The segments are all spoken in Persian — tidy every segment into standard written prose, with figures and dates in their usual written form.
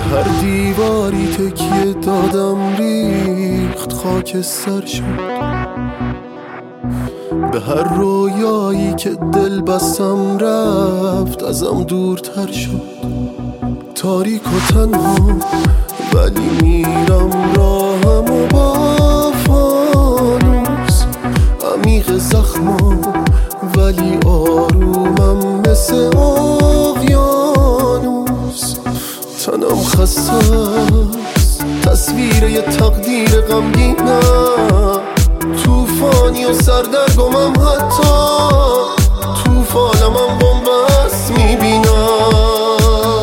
هر دیواری تکیه دادم ریخت خاکستر شد، به هر رویایی که دل بستم رفت ازم دورتر شد. تاریک و تنها ولی میرم راهم و با فانوس، عمیق زخمم ولی آرومم مثل اقیانوس. تنم خسته است، تصویر یه تقدیر غمگینم، توفانی و سردرگمم، حتی توفانمم بنبست میبینم.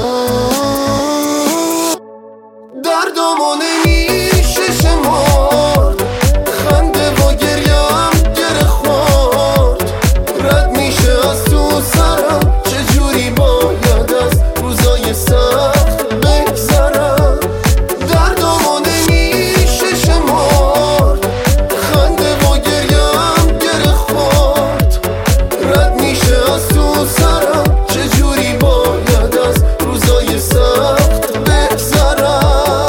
دردامو نمیشه شمرد، خنده و گریم گره خورد، رد میشه از تو سرم، چجوری باید از روزای سخت بگذرم. دردامو نمیشه شمرد، خنده و گریم گره خورد، رد میشه از تو سرم، چجوری باید از روزای سخت بگذرم.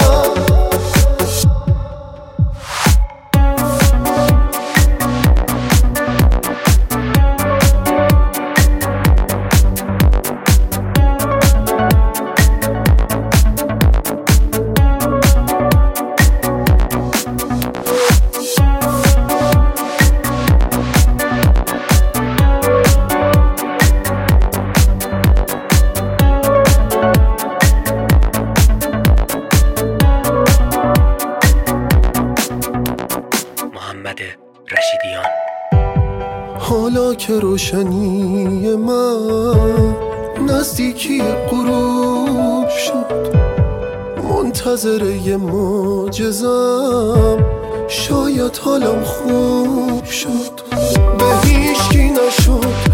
محمد رشیدیان. حالا که روشنی من نزدیکی غروب شد، منتظر یه معجزم، شاید حالم خوب شد. به هیچکی نشد